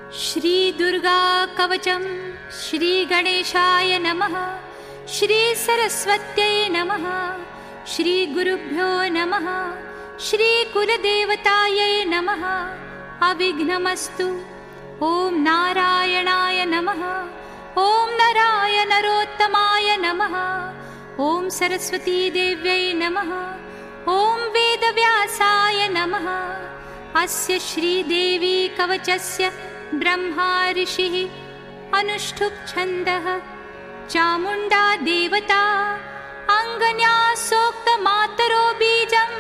श्री दुर्गा कवचम श्री गणेशाय नमः। श्री सरस्वत्यै नमः। श्री गुरुभ्यो नमः। श्री कुलदेवतायै नमः। अविघ्नमस्तु। ओम नारायणाय नमः। ओम नराय नरोत्तमाय नमः। ओम सरस्वती देव्यै नमः। ओम वेदव्यासाय नमः। अस्य श्रीदेवी कवचस्य ब्रह्मा ऋषिः अनुष्ठुप् छन्दः चामुण्डा देवता अङ्गन्या सोक्तमातरो बीजं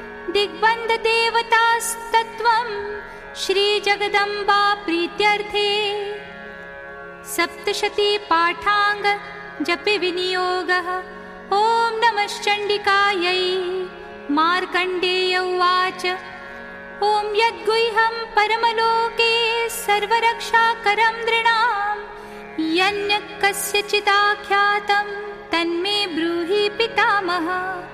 दिग्बन्धदेवतास्तत्त्वं श्रीजगदम्बा प्रीत्यर्थे सप्तशती पाठाङ्ग जपे विनियोगः। ॐ नमश्चण्डिकायै। मार्कण्डेय उवाच ॐ यद्गुह्यं परमलोके सर्वरक्षाकरं नृणां यन्न कस्यचिदाख्यातं तन्मे ब्रूहि पितामह।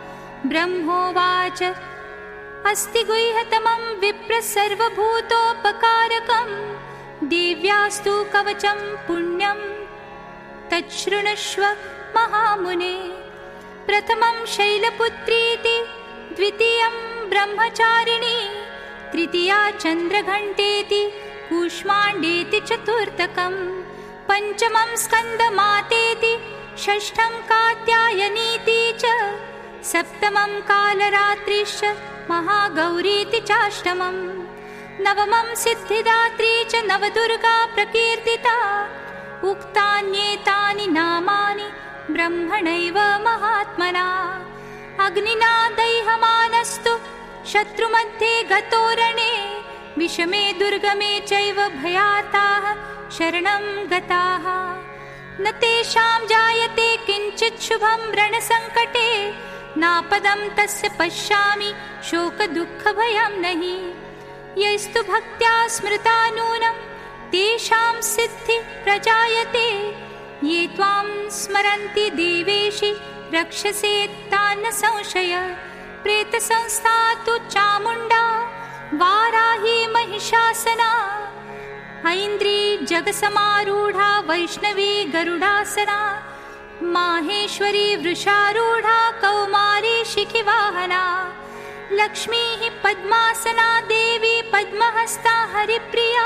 ब्रह्मोवाच अस्ति गुह्यतमं विप्र सर्वभूतोपकारकं देव्यास्तु कवचं पुण्यं तच्छृणुष्व महामुने। प्रथमं शैलपुत्रीति द्वितीयं ब्रह्मचारिणी तृतीया चन्द्रघण्टेति कूष्माण्डेति चतुर्थकं पञ्चमं स्कन्दमातेति षष्ठं कात्यायनीति च सप्तमं कालरात्रिश्च महागौरीति चाष्टमं नवमं सिद्धिदात्री च नवदुर्गा प्रकीर्तिता। उक्तान्येतानि नामानि ब्रह्मणैव महात्मना। अग्निना दह्यमानस्तु शत्रुमध्ये गतोरणे विषमे दुर्गमे चैव भयाताः शरणं गताः। न तेषां जायते किञ्चित् शुभं रणसङ्कटे नापदं तस्य पश्यामि शोकदुःखभयं नहि। यैस्तु भक्त्या स्मृता नूनं तेषां सिद्धि प्रजायते। ये त्वां स्मरन्ति देवेशि रक्षसे तान् न संशय। प्रेतसंस्था तु चामुण्डा वाराही महिषासना ऐन्द्री जगसमारूढा वैष्णवी गरुडासना माहेश्वरी वृषारूढा कौमारी शिखिवाहना लक्ष्मीः पद्मासना देवी पद्महस्ता हरिप्रिया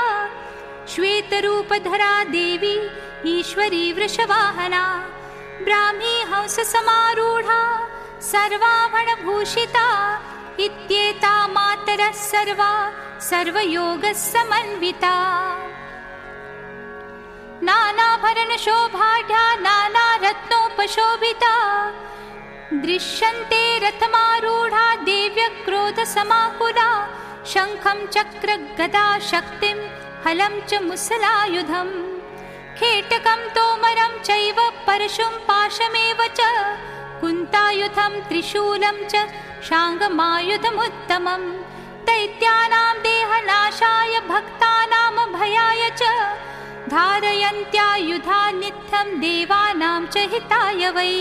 श्वेतरूपधरा देवी ईश्वरी वृषवाहना ब्राह्मी हंससमारूढा सर्वाभरणभूषिता इत्येता मातरः सर्वा सर्वयोगसमन्विता। नानाभरणशोभाढ्या नानारत्नोपशोभिता दृश्यन्ते रथमारूढा देव्यक्रोधसमाकुला शङ्खं चक्रगदा शक्तिं हलं च मुसलायुधं खेटकं तोमरं चैव परशुं पाशमेव च कुन्तायुधं त्रिशूलं च शाङ्गमायुधमुत्तमं दैत्यानां देहनाशाय भक्तानां भयाय च धारयन्त्यायुधा नित्यं देवानां च हिताय वै।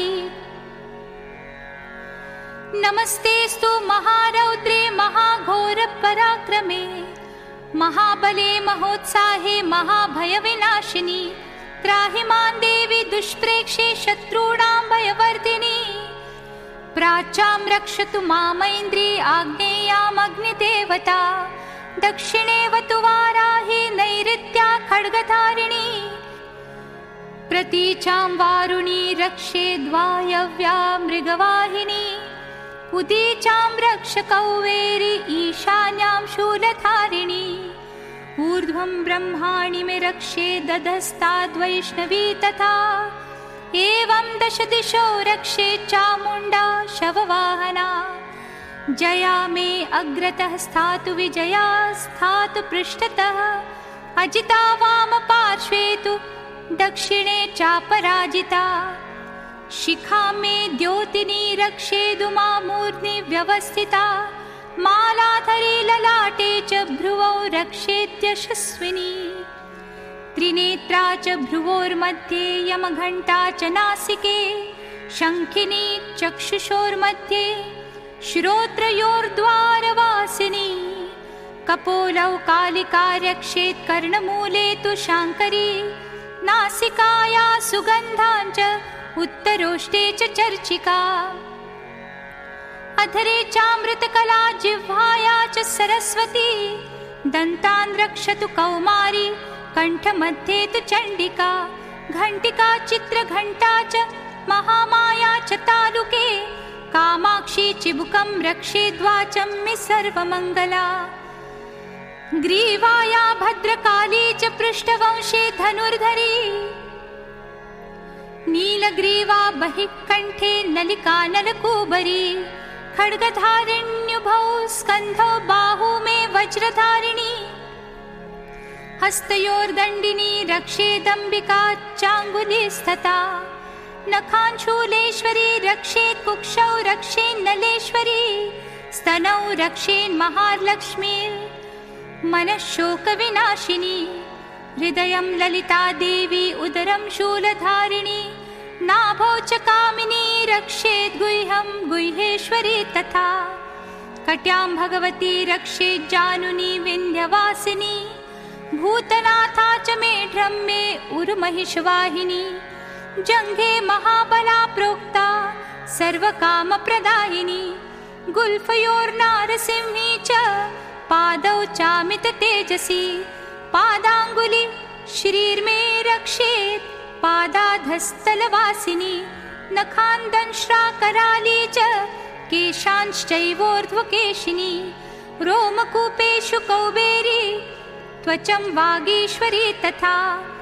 नमस्तेस्तु महारौद्रे महाघोरपराक्रमे महाबले महोत्साहे महाभयविनाशिनी त्राहि मां देवी दुष्प्रेक्षे शत्रूणां भयवर्धिनी। प्राच्यां रक्षतु मामैन्द्री आग्नेयामग्निदेवता दक्षिणेवतु वाराही नैऋत्या खड्गधारिणी प्रतीचां वारुणी रक्षेद्वायव्या मृगवाहिनी उदीचां रक्ष कौवेरी ईशान्यां शूलधारिणी ऊर्ध्वं ब्रह्माणि मे रक्षे दधस्ताद्वैष्णवी तथा एवं दश दिशो रक्षे चामुण्डा शववाहना। जया मे अग्रतः स्थातु विजया स्थातु पृष्ठतः अजिता वामपार्श्वे तु दक्षिणे चापराजिता। शिखा मे द्योतिनी रक्षेदु मामूर्ध्नि व्यवस्थिता मालाधरी ललाटे च भ्रुवौ रक्षेत्यशस्विनी त्रिनेत्रा च भ्रुवोर्मध्ये यमघण्टा च नासिके शङ्खिनी चक्षुषोर्मध्ये श्रोत्रयोर्द्वारवासिनी कपोलौ कालिका रक्षेत् कर्णमूले तु शाङ्करी नासिकाया सुगन्धाञ्च उत्तरोष्टे च चर्चिका अधरे चामृतकला जिह्वाया च सरस्वती दन्तान् रक्षतु कौमारी कण्ठमध्ये तु चण्डिका घण्टिका चित्रघण्टा च महामाया च तालुके कामाक्षी चिबुकं रक्षेद्वाचं मे सर्वमङ्गला ग्रीवाया भद्रकाली च पृष्ठवंशे धनुर्धरी नीलग्रीवा बहिः कण्ठे नलिका नलकूबरी खड्गधारिण्युभौ स्कन्धौ बाहू मे वज्रधारिणी हस्तयोर्दण्डिनी रक्षेदम्बिका चाङ्गुलीस्तथा नखाञ्शूलेश्वरी रक्षेत् कुक्षौ रक्षेन्नलेश्वरी स्तनौ रक्षेन्महालक्ष्मी मनःशोकविनाशिनी हृदयं ललिता देवी उदरं शूलधारिणी नाभौ च कामिनी रक्षेत् गुह्यं गुह्येश्वरी तथा कट्यां भगवती रक्षेत् जानुनी विन्ध्यवासिनी भूतनाथा च मेढ्रं मे उर्महिषवाहिनी जङ्घे महाबला प्रोक्ता सर्वकामप्रदायिनी गुल्फयोर्नारसिंही च पादौ चामिततेजसी पादाङ्गुली श्रीर्मे रक्षेत् पादाधस्तलवासिनी नखान्दंश्राकराली च केशांश्चैवोर्ध्वकेशिनी रोमकूपेषु कौबेरी त्वचं वागीश्वरी तथा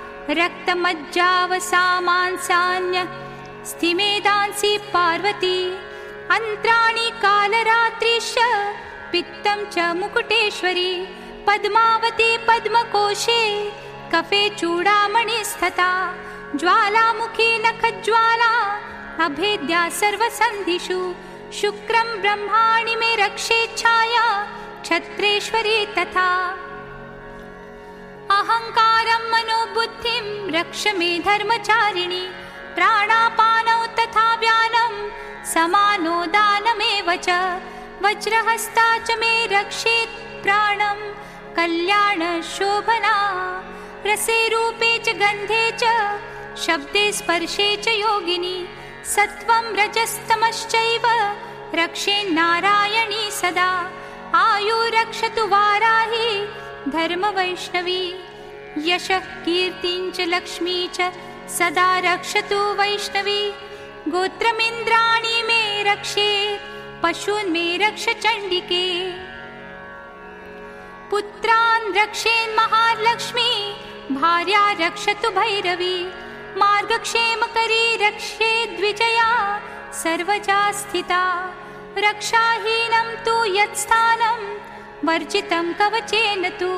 रक्तमज्जावसामांसान्य स्थिमेदांसि पार्वती अन्त्राणि कालरात्रिश्च पित्तं च मुकुटेश्वरी पद्मावती पद्मकोशे कफे चूडामणिस्तथा ज्वालामुखी नखज्वाला अभेद्या सर्वसन्धिषु शुक्रं ब्रह्माणि मे रक्षेच्छाया क्षत्रेश्वरी तथा अहङ्कारं मनोबुद्धिं रक्ष मे धर्मचारिणी प्राणापानौ तथा व्यानं समानो दानमेव च वज्रहस्ता च मे रक्षेत् प्राणं कल्याणशोभना रसे रूपे च गन्धे च शब्दे स्पर्शे च योगिनी सत्वं रजस्तमश्चैव रक्षेन्नारायणी सदा आयुरक्षतु वाराही धर्मवैष्णवी यशः कीर्तिं च लक्ष्मी च सदा रक्षतु वैष्णवी गोत्रमिन्द्राणि मे रक्षेत् पशून् मे रक्ष चण्डिके पुत्रान् रक्षेन्महालक्ष्मी भार्या रक्षतु भैरवी मार्गक्षेमकरी रक्षेद्विजया सर्वजा स्थिता रक्षाहीनं तु यत्स्थानं वर्जितं कवचेन तु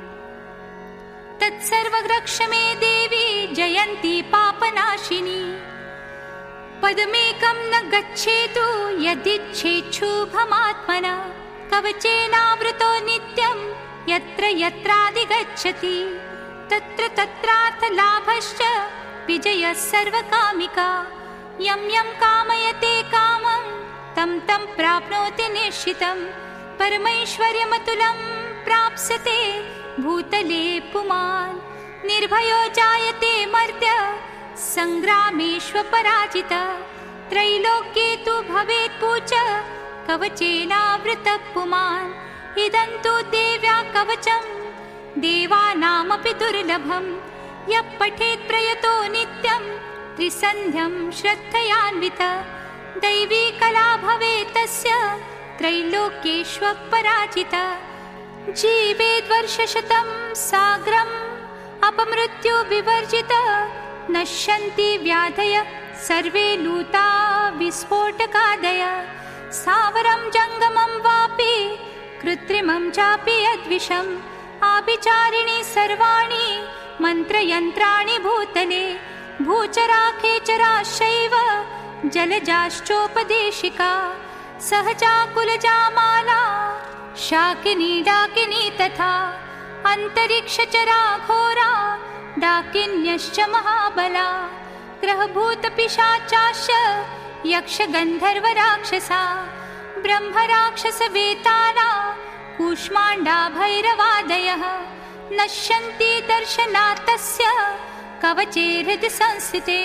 तत्सर्वरक्ष मे देवी जयन्ती पापनाशिनी पदमेकं न गच्छेतु यदिच्छेच्छुभमात्मना कवचेनावृतो नित्यं यत्र यत्रादिगच्छति तत्र तत्रार्थलाभश्च विजयः सर्वकामिका यं यं कामयते कामं तं तं प्राप्नोति निश्चितं परमैश्वर्यमतुलं प्राप्स्यते भूतले पुमान् निर्भयो जायते मर्त्य सङ्ग्रामेष्वपराजित त्रैलोक्ये तु भवेत् पूच कवचेनावृतः पुमान् इदं तु देव्या कवचं देवानामपि दुर्लभं यः पठेत् प्रयतो नित्यं त्रिसन्ध्यं श्रद्धयान्वितः दैवी कला भवेत् तस्य त्रैलोक्येष्वपराजितः जीवेद्वर्षशतं साग्रम् अपमृत्यु विवर्जितः नश्यन्ति व्याधय सर्वे लूता विस्फोटकादय स्थावरं जङ्गमं वापि कृत्रिमं चापि यद्विषम् आभिचारिणी सर्वाणि मन्त्रयन्त्राणि भूतले भूचराखेचराश्चैव जलजाश्चोपदेशिका सहजा कुलजा माला शाकिनी डाकिनी तथा अन्तरिक्षचरा घोरा डाकिन्यश्च महाबला ग्रहभूतपिशाचाश्च यक्षगन्धर्वराक्षसा ब्रह्मराक्षसवेताला कूष्माण्डा भैरवादयः नश्यन्ति दर्शनात् तस्य कवचे हृदि संस्थिते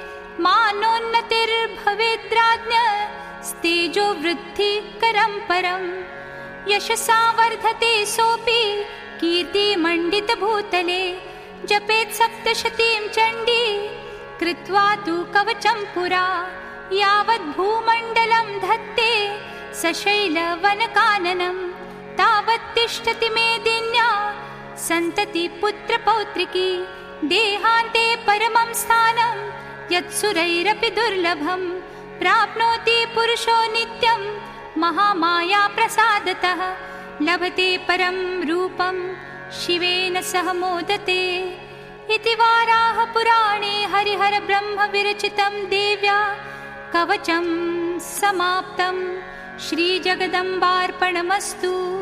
मानोन्नतिर्भवेद्राज्ञ स्तेजो वृद्धिकरं परम् यशसा वर्धते सोऽपि कीर्तिमण्डितभूतले जपेत् सप्तशतीं चण्डी कृत्वा तु कवचं पुरा यावत् भूमण्डलं धत्ते सशैलवनकाननं तावत् तिष्ठति मेदिन्या सन्तति पुत्रपौत्रिकी देहान्ते परमं स्थानं यत्सुरैरपि दुर्लभं प्राप्नोति पुरुषो नित्यं महामाया प्रसादतः लभते परं रूपं शिवेन सह मोदते इति वाराहपुराणे हरिहर ब्रह्म विरचितं देव्या कवचं समाप्तं श्रीजगदम्बार्पणमस्तु।